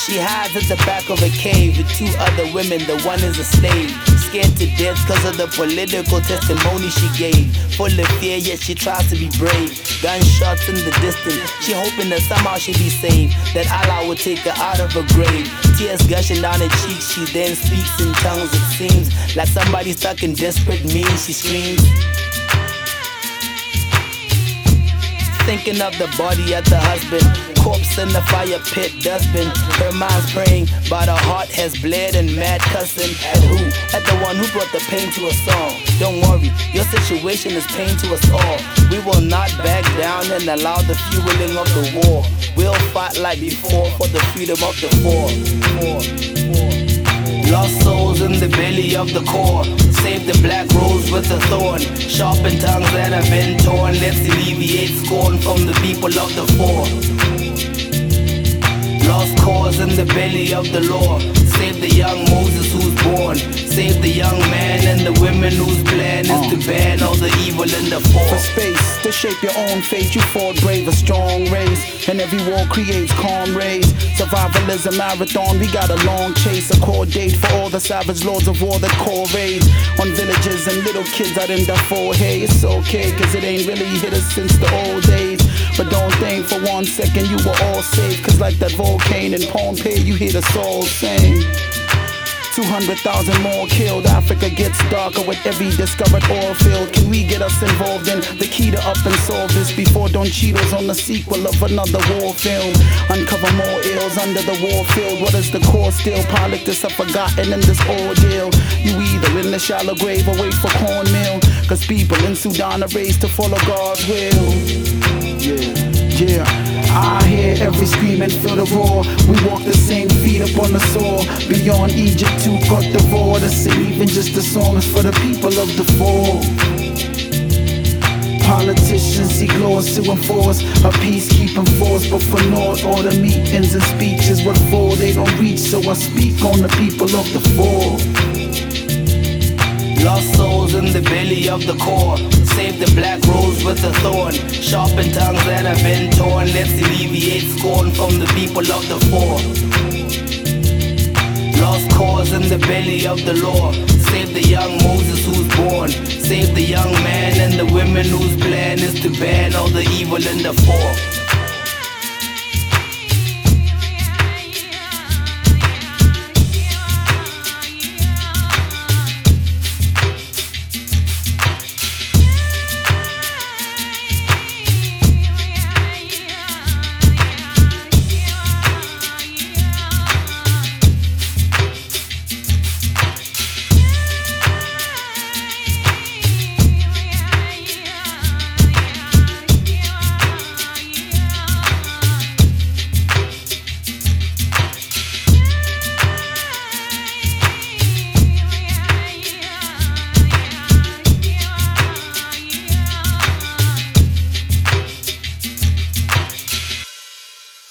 She hides at the back of a cave with two other women, the one is a slave. Scared to death cause of the political testimony she gave. Full of fear yet she tries to be brave. Gunshots in the distance, she hoping that somehow she'll be saved, that Allah will take her out of her grave. Tears gushing down her cheeks, she then speaks in tongues. It seems like somebody stuck in desperate means, she screams. Thinking of the body of the husband, corpse in the fire pit dustbin. Her mind's praying, but her heart has bled and mad cussing. At who? At the one who brought the pain to us all. Don't worry, your situation is pain to us all. We will not back down and allow the fueling of the war. We'll fight like before for the freedom of the four. Lost souls in the belly of the core. Save the black rose with a thorn. Sharpened tongues that have been torn. Let's alleviate scorn from the people of the four. Lost cause in the belly of the law. Save the young Moses who's born. Save the young man and the women whose plan is to ban all the evil in the four. For space, to shape your own fate, you fought brave, a strong race. And every war creates calm rays. Survival is a marathon, we got a long chase. A core date for all the savage lords of war that core raids on villages and little kids out in Darfur. Hey, it's okay, cause it ain't really hit us since the old days. But don't think for 1 second you were all safe, cause like that volcano in Pompeii, you hear the soul sing. 200,000 more killed. Africa gets darker with every discovered oil field. Can we get us involved in the key to up and solve this before Don Cheadle's on the sequel of another war film? Uncover more ills under the war field. What is the core still? Politics are forgotten in this ordeal. You either in the shallow grave or wait for cornmeal, cause people in Sudan are raised to follow God's will. Yeah, I hear every scream and feel the roar. We walk the same feet up on the soil. Beyond Egypt to Cote d'Ivoire, to sing even just the songs for the people of the four. Politicians seek laws to enforce a peacekeeping force, but for naught all the meetings and speeches what for they don't reach. So I speak on the people of the four. Lost souls in the belly of the core. Save the black rose with a thorn. Sharpened tongues that have been torn. Let's alleviate scorn from the people of the four. Lost cause in the belly of the law. Save the young Moses who's born. Save the young man and the women whose plan is to ban all the evil in the four.